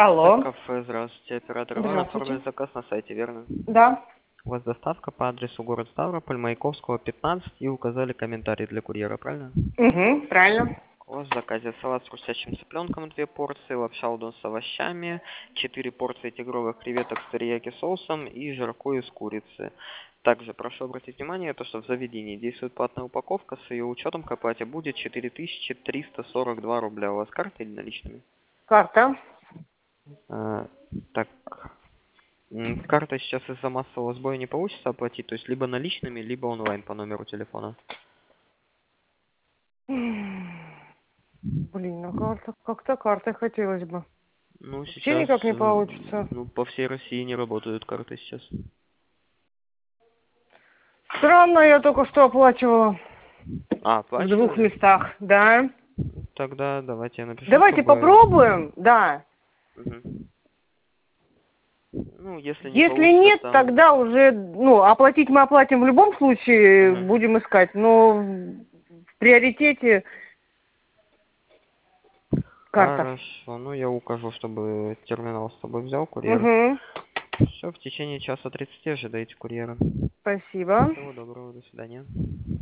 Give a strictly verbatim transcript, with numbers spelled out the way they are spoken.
Алло. Кафе, здравствуйте, оператор Иван, Здравствуйте. оформлен заказ на сайте, верно? Да. У вас доставка по адресу город Ставрополь, Маяковского, пятнадцать, и указали комментарий для курьера, правильно? Угу, правильно. У вас в заказе салат с хрустящим цыпленком, две порции, лапша удон с овощами, четыре порции тигровых креветок с терияки соусом и жаркое из курицы. Также прошу обратить внимание, то, что в заведении действует платная упаковка, с ее учетом к оплате будет четыре тысячи триста сорок два рубля. У вас карта или наличными? Карта. А, так, м, карта сейчас из-за массового сбоя не получится оплатить, то есть либо наличными, либо онлайн по номеру телефона. Блин, ну карта, как-то картой хотелось бы. Ну, Вообще сейчас, никак не э, получится. ну, по всей России не работают карты сейчас. Странно, я только что оплачивала А, в двух оплачивали? местах, да. Тогда давайте я напишу, Давайте чтобы... попробуем, да. Мгм. Ну, если не Если получится, нет, там... тогда уже, ну, оплатить мы оплатим в любом случае, Мгм. будем искать, но в приоритете карта. Хорошо, ну я укажу, чтобы терминал с собой взял курьер. Угу, Все, в течение часа тридцати ожидайте курьера. спасибо. Всего доброго, до свидания.